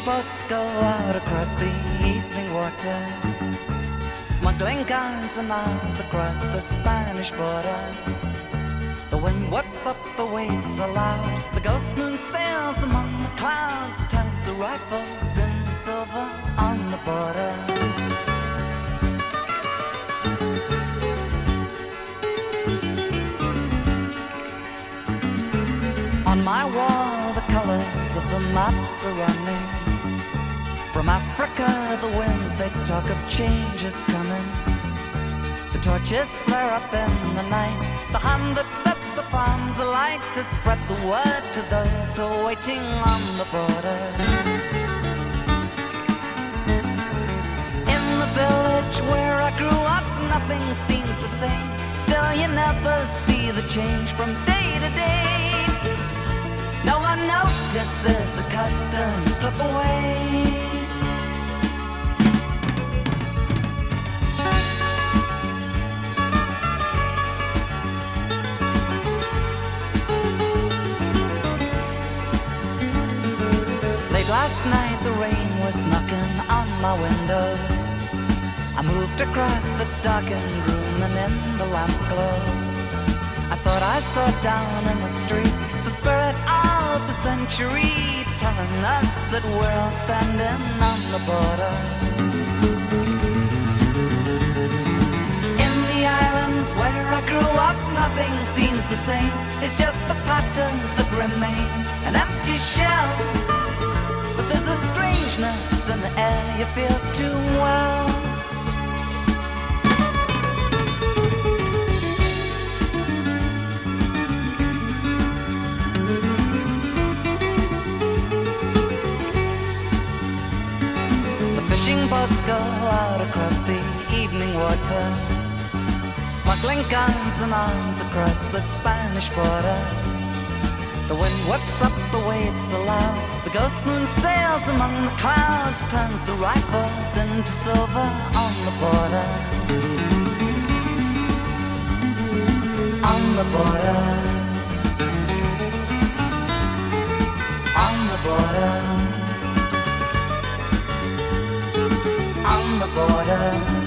boats go out across the evening water, smuggling guns and arms across the Spanish border. The wind whips up the waves aloud, the ghost moon sails among the clouds, turns the rifles into silver on the border. On my wall the colors of the maps are running. From Africa the winds, they talk of change is coming. The torches flare up in the night, the hand that sets the farms alight to spread the word to those who are waiting on the border. In the village where I grew up, nothing seems the same. Still you never see the change from day to day. No one notices the customs slip away. Last night the rain was knocking on my window. I moved across the darkened room and in the lamp glow I thought I saw down in the street the spirit of the century, telling us that we're all standing on the border. In the islands where I grew up, nothing seems the same. It's just the patterns that remain, an empty shell. But there's a strangeness in the air you feel too well. The fishing boats go out across the evening water, smuggling guns and arms across the Spanish border. The wind whips up the waves aloud, the ghost moon sails among the clouds, turns the rifles into silver on the border. On the border. On the border. On the border.